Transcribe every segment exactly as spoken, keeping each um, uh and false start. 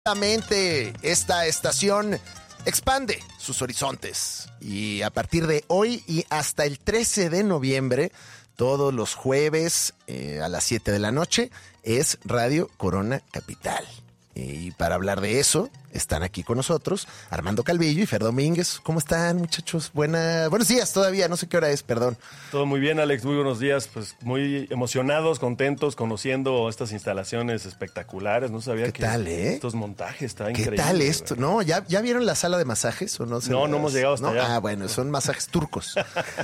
Exactamente, esta estación expande sus horizontes y a partir de hoy y hasta el trece de noviembre, todos los jueves eh, a las siete de la noche, es Radio Corona Capital. Y para hablar de eso, están aquí con nosotros Armando Calvillo y Fer Domínguez. ¿Cómo están, muchachos? Buena, buenos días todavía, no sé qué hora es, perdón. Todo muy bien, Alex, muy buenos días. Pues muy emocionados, contentos, conociendo estas instalaciones espectaculares. No sabía ¿Qué que tal, eh? estos montajes estaban ¿Qué increíbles. tal esto? Güey. No, ¿ya, ¿ya vieron la sala de masajes o no? Se No, las... no hemos llegado hasta ¿No? allá. Ah, bueno, son masajes turcos.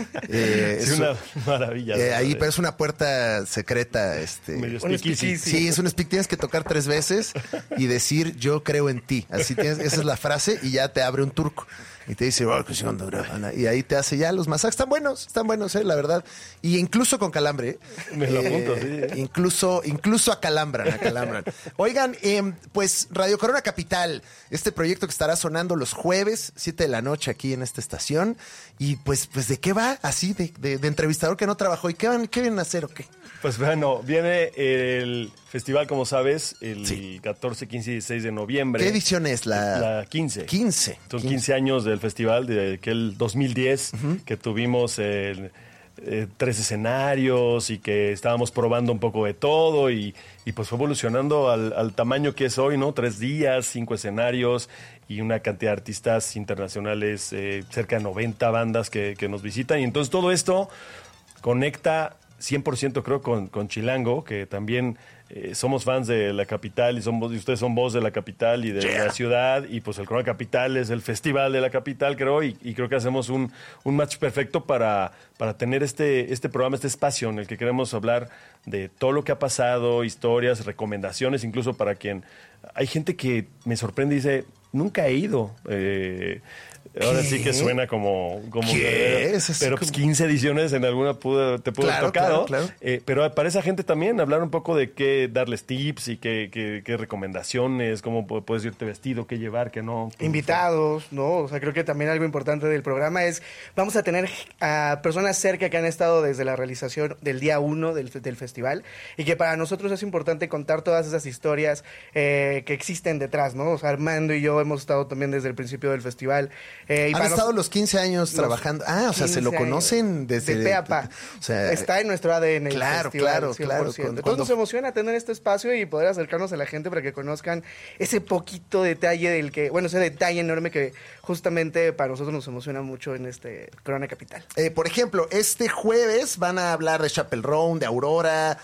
eh, Sí, es una un- maravilla. eh, ahí, ¿verdad? pero es una puerta secreta. Este, Medio un speakeasy. Sí, es un speak. Tienes que tocar tres veces y decir yo creo en ti. Así tienes, esa es la frase y ya te abre un turco. Y te dice, oh, que sí, onda, bra-". Y ahí te hace ya los masajes. Están buenos, están buenos, eh, la verdad. Y incluso con calambre. ¿eh? Me lo Eh, apunto, sí. ¿eh? Incluso, incluso acalambran, acalambran. Oigan, eh, pues Radio Corona Capital, este proyecto que estará sonando los jueves, siete de la noche aquí en esta estación. Y pues, pues ¿de qué va? Así, de, de, de entrevistador que no trabajó. ¿Y qué van, qué vienen a hacer o qué? Pues bueno, viene el festival, como sabes, el Sí. catorce, quince y dieciséis de noviembre. ¿Qué edición es? La, La quince. quince. Son quince años del festival, de aquel dos mil diez, uh-huh. que tuvimos el, eh, tres escenarios y que estábamos probando un poco de todo y, y pues fue evolucionando al, al tamaño que es hoy, ¿no? Tres días, cinco escenarios y una cantidad de artistas internacionales, eh, cerca de noventa bandas que, que nos visitan. Y entonces todo esto conecta cien por ciento creo con, con Chilango, que también eh, somos fans de la capital y, somos, y ustedes son voz de la capital y de yeah. la ciudad, y pues el Corona Capital es el festival de la capital, creo, y, y creo que hacemos un, un match perfecto para, para tener este, este programa, este espacio en el que queremos hablar de todo lo que ha pasado, historias, recomendaciones, incluso para quien... Hay gente que me sorprende y dice, nunca he ido... Eh, Ahora sí que suena como... como ¿Qué? Es así pero como... pues quince ediciones en alguna pudo, te pudo claro, haber tocado. Claro, claro. Eh, pero para esa gente también hablar un poco de qué darles tips y qué, qué, qué recomendaciones, cómo puedes irte vestido, qué llevar, qué no. Invitados, ¿no? O sea, creo que también algo importante del programa es, vamos a tener a personas cerca que han estado desde la realización del día uno del, del festival y que para nosotros es importante contar todas esas historias eh, que existen detrás, ¿no? O sea, Armando y yo hemos estado también desde el principio del festival. Eh, y Han estado los quince años trabajando. Ah, o sea, se lo conocen desde... De pe a pa. O sea, está en nuestro A D N. Claro, el festival, claro, cien por ciento. claro. Entonces Cuando... nos emociona tener este espacio y poder acercarnos a la gente para que conozcan ese poquito detalle del que... Bueno, ese detalle enorme que justamente para nosotros nos emociona mucho en este Corona Capital. Eh, por ejemplo, este jueves van a hablar de Chapel Roan, de Aurora,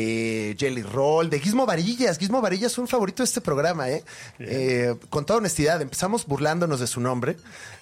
de Jelly Roll, de Gizmo Varillas. Gizmo Varillas es un favorito de este programa, ¿eh? Yeah. eh con toda honestidad, empezamos burlándonos de su nombre.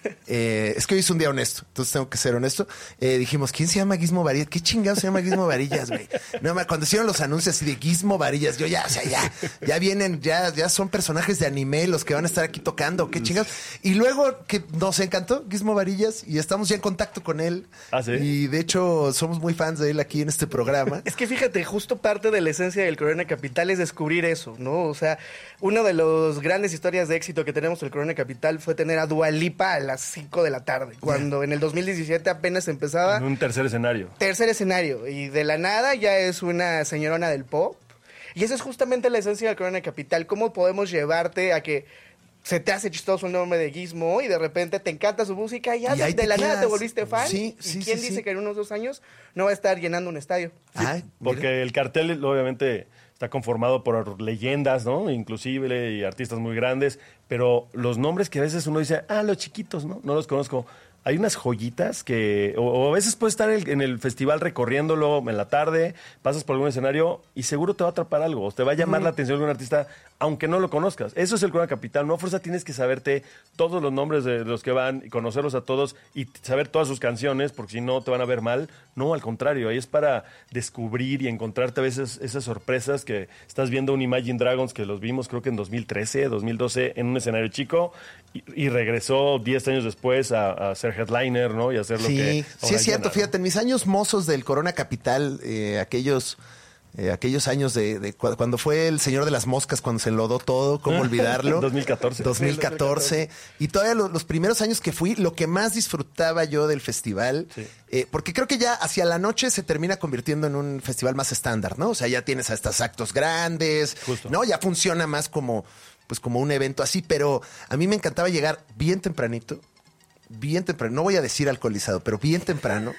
Eh, es que hoy es un día honesto, entonces tengo que ser honesto. Eh, dijimos, ¿quién se llama Gizmo Varillas? ¿Qué chingado se llama Gizmo Varillas, güey? No, cuando hicieron los anuncios así de Gizmo Varillas, yo ya, o sea, ya, ya vienen, ya, ya son personajes de anime los que van a estar aquí tocando, qué chingados. Y luego que nos encantó Gizmo Varillas y estamos ya en contacto con él. ¿Ah, sí? Y de hecho somos muy fans de él aquí en este programa. Es que fíjate, justo parte de la esencia del Corona Capital es descubrir eso, ¿no? O sea, una de las grandes historias de éxito que tenemos en el Corona Capital fue tener a Dua Lipa a las cinco de la tarde, cuando yeah. en el dos mil diecisiete apenas empezaba. En un tercer escenario. Tercer escenario, y de la nada ya es una señorona del pop. Y esa es justamente la esencia del Corona Capital, cómo podemos llevarte a que se te hace chistoso el nombre de Gizmo y de repente te encanta su música y ya y de, de la quedas. Nada te volviste fan. Sí, ¿Y sí, quién sí, dice sí. que en unos dos años no va a estar llenando un estadio? Sí, Ay, porque el cartel obviamente está conformado por leyendas, ¿no? Inclusive y artistas muy grandes, pero los nombres que a veces uno dice, ah, los chiquitos, ¿no? No los conozco. Hay unas joyitas que, o, o a veces puedes estar en el, en el festival recorriéndolo en la tarde, pasas por algún escenario y seguro te va a atrapar algo, o te va a llamar uh-huh. la atención de un artista, aunque no lo conozcas. Eso es el Corona Capital, no a fuerza tienes que saberte todos los nombres de los que van y conocerlos a todos y saber todas sus canciones, porque si no te van a ver mal. No, al contrario, ahí es para descubrir y encontrarte a veces esas sorpresas que estás viendo un Imagine Dragons que los vimos creo que en dos mil trece, dos mil doce en un escenario chico y, y regresó diez años después a, a ser headliner, ¿no? Y hacer lo sí, que... Sí, es cierto, llena, fíjate, ¿no? en mis años mozos del Corona Capital, eh, aquellos... Eh, aquellos años de, de cu- cuando fue el señor de las moscas, cuando se enlodó todo, ¿cómo olvidarlo? dos mil catorce. dos mil catorce. Y todavía lo, los primeros años que fui, lo que más disfrutaba yo del festival, Sí. eh, porque creo que ya hacia la noche se termina convirtiendo en un festival más estándar, ¿no? O sea, ya tienes a estos actos grandes, Justo. ¿no? Ya funciona más como... pues como un evento así, pero a mí me encantaba llegar bien tempranito, bien temprano, no voy a decir alcoholizado, pero bien temprano.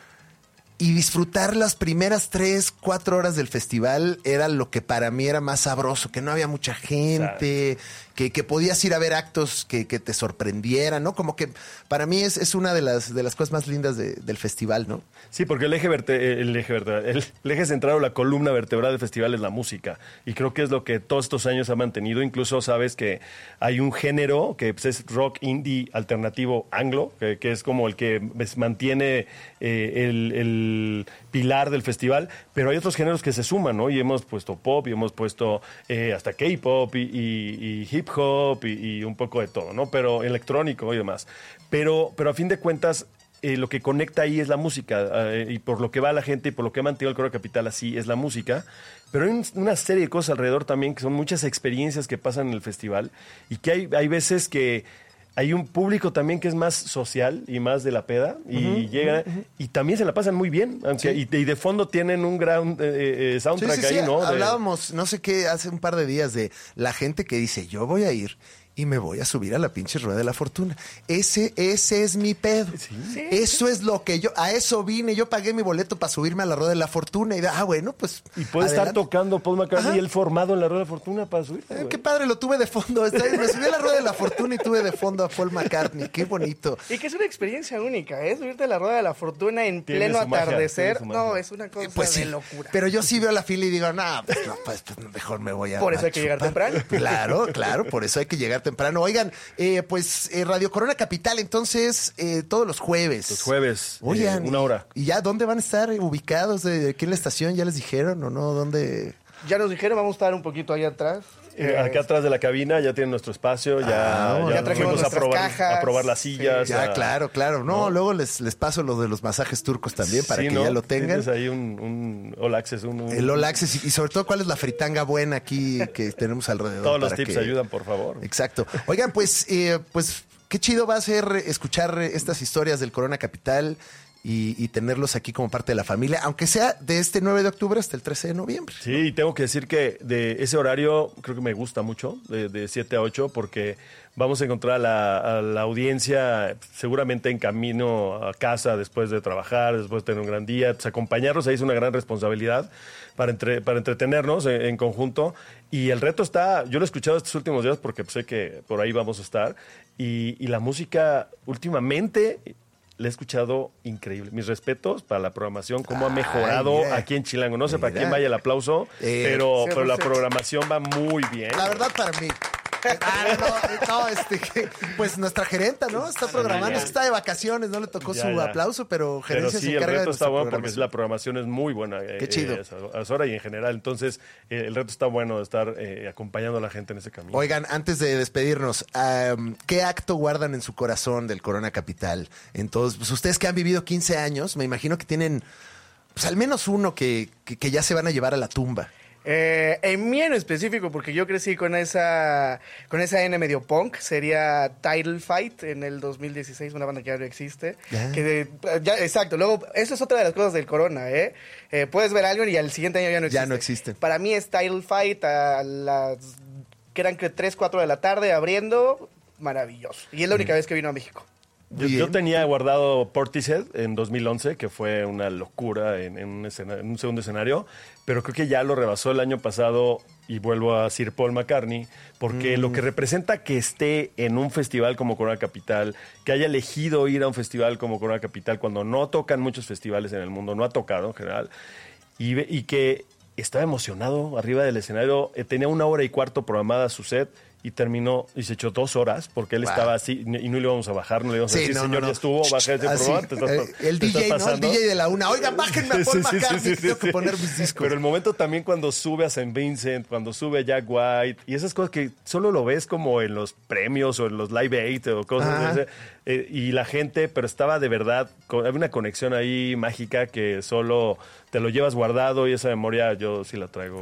Y disfrutar las primeras tres, cuatro horas del festival era lo que para mí era más sabroso, que no había mucha gente, que, que podías ir a ver actos que, que te sorprendieran, ¿no? Como que para mí es, es una de las, de las cosas más lindas de, del festival, ¿no? Sí, porque el eje, verte, el, eje vertebral, el, el eje central o la columna vertebral del festival es la música. Y creo que es lo que todos estos años ha mantenido. Incluso sabes que hay un género que pues, es rock indie alternativo anglo, que, que es como el que pues, mantiene eh, el... el el pilar del festival, pero hay otros géneros que se suman, ¿no? Y hemos puesto pop, y hemos puesto eh, hasta K-pop, y, y, y hip hop, y, y un poco de todo, ¿no? Pero electrónico y demás. Pero, pero a fin de cuentas, eh, lo que conecta ahí es la música, eh, y por lo que va la gente, y por lo que ha mantenido el Corona Capital así, es la música. Pero hay un, una serie de cosas alrededor también, que son muchas experiencias que pasan en el festival, y que hay, hay veces que hay un público también que es más social y más de la peda y uh-huh, llega uh-huh. y también se la pasan muy bien, aunque sí. y, y de fondo tienen un gran eh, eh, soundtrack sí, sí, sí. ahí, ¿no? Hablábamos, de... no sé qué, hace un par de días de la gente que dice, yo voy a ir y me voy a subir a la pinche rueda de la fortuna. Ese, ese es mi pedo. Sí. Sí, eso sí. es lo que yo, a eso vine, yo pagué mi boleto para subirme a la rueda de la fortuna y ah, bueno, pues. Y puede adelante. Estar tocando Paul McCartney y él formado en la rueda de la fortuna para subir. Eh, qué padre, lo tuve de fondo. Me subí a la rueda de la fortuna y tuve de fondo a Paul McCartney. Qué bonito. Y que es una experiencia única, ¿eh? Subirte a la rueda de la fortuna en pleno atardecer. No, es una cosa pues de sí, locura. Pero yo sí veo la fila y digo, nah, pues, no, pues, pues mejor me voy a. Por eso a hay que llegar temprano. Claro, claro, por eso hay que llegar temprano. Oigan, Eh, pues eh, Radio Corona Capital, entonces, eh, todos los jueves. Los jueves, Oigan, eh, una hora. ¿Y ya dónde van a estar ubicados? ¿De aquí en la estación? ¿Ya les dijeron o no? ¿Dónde? Ya nos dijeron, vamos a estar un poquito allá atrás. Eh, acá atrás de la cabina ya tienen nuestro espacio, ya, ah, ya, ya trajimos a probar, cajas, a probar las sillas. Sí, ya, a, claro, claro. No, ¿no? luego les, les paso lo de los masajes turcos también para sí, que ¿no? ya lo tengan. Tienes ahí un, un All Access. Un, un... El All Access y, y sobre todo cuál es la fritanga buena aquí que tenemos alrededor. Todos los tips que... ayudan, por favor. Exacto. Oigan, pues, eh, pues qué chido va a ser escuchar estas historias del Corona Capital. Y, y tenerlos aquí como parte de la familia, aunque sea de este nueve de octubre hasta el trece de noviembre. Sí, y tengo que decir que de ese horario creo que me gusta mucho, de, de siete a ocho, porque vamos a encontrar a la, a la audiencia seguramente en camino a casa después de trabajar, después de tener un gran día. Pues acompañarlos ahí es una gran responsabilidad para, entre, para entretenernos en, en conjunto. Y el reto está, yo lo he escuchado estos últimos días porque sé que por ahí vamos a estar. Y, y la música últimamente... Le he escuchado increíble. Mis respetos para la programación, cómo Ay, ha mejorado mira. Aquí en Chilango. No sé mira. Para quién vaya el aplauso, eh, pero, pero la programación va muy bien. La verdad, para mí. Ah, no, no, este, pues nuestra gerenta, ¿no? Está programando, es que está de vacaciones, no le tocó ya, su ya. aplauso, pero gerencia pero sí, se encarga el reto de está bueno porque la programación es muy buena. Qué eh, chido. A Sora y en general, entonces eh, el reto está bueno de estar eh, acompañando a la gente en ese camino. Oigan, antes de despedirnos, um, ¿qué acto guardan en su corazón del Corona Capital? Entonces, pues ustedes que han vivido quince años, me imagino que tienen, pues al menos uno que, que, que ya se van a llevar a la tumba. Eh, en mí en específico, porque yo crecí con esa con esa N medio punk, sería Title Fight en el dos mil dieciséis, una banda que ya no existe. Yeah. Que de, ya, exacto, luego, eso es otra de las cosas del Corona, ¿eh? eh puedes ver algo y al siguiente año ya no existe. Ya no existe. Para mí es Title Fight a las, que eran que tres, cuatro de la tarde abriendo, maravilloso. Y es la única mm. vez que vino a México. Yo, yo tenía guardado Portishead en dos mil once, que fue una locura en, en, un escena, en un segundo escenario, pero creo que ya lo rebasó el año pasado y vuelvo a Sir Paul McCartney, porque mm. lo que representa que esté en un festival como Corona Capital, que haya elegido ir a un festival como Corona Capital cuando no tocan muchos festivales en el mundo, no ha tocado en general, y, y que estaba emocionado arriba del escenario, eh, tenía una hora y cuarto programada su set, y terminó, y se echó dos horas, porque él wow. estaba así, y no le íbamos a bajar, no le íbamos a sí, decir, no, señor, no, no. ya estuvo, bajé ese programa. Eh, el D J, ¿no? El D J de la una. Oigan, bájenme a Paul sí, McCartney, sí, sí, sí, tengo sí. que poner mis discos. Pero el momento también cuando sube a Saint Vincent, cuando sube a Jack White, y esas cosas que solo lo ves como en los premios o en los Live Aid o cosas de ese, eh, y la gente, pero estaba de verdad, había una conexión ahí mágica que solo te lo llevas guardado y esa memoria yo sí la traigo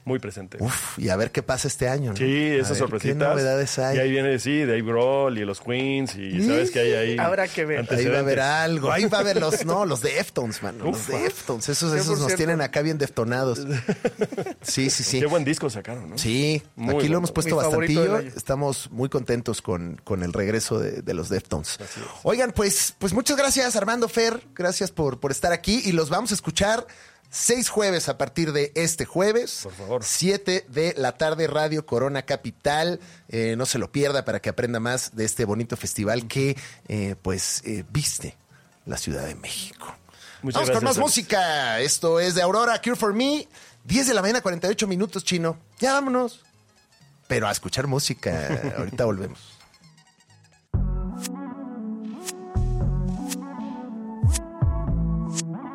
muy presente. Uf, y a ver qué pasa este año, ¿no? Sí, A esas ver sorpresitas. ¿Qué novedades hay? Y ahí viene, sí, Dave Grohl y los Queens y sabes que hay ahí. Habrá que ver. Ahí va a haber antecedentes. algo. Ahí va a haber los, no, los Deftones, man. Los Ufa. Deftones. Esos, cien por esos nos ciento. tienen acá bien deftonados. Sí, sí, sí. Qué buen disco sacaron, ¿no? Sí, Muy aquí bueno. lo hemos puesto Mi favorito del bastantillo. año. Estamos muy contentos con, con el regreso de, de los Deftones. Así es. Oigan, pues, pues muchas gracias, Armando, Fer. Gracias por, por estar aquí. Y los vamos a escuchar seis jueves a partir de este jueves. Por favor. Siete de la tarde, Radio Corona Capital. Eh, no se lo pierda para que aprenda más de este bonito festival que, eh, pues, eh, viste la Ciudad de México. Muchas Vamos con gracias, más Alex. música. Esto es de Aurora, Cure for Me. diez de la mañana, cuarenta y ocho minutos, Chino. Ya vámonos. Pero a escuchar música. Ahorita volvemos.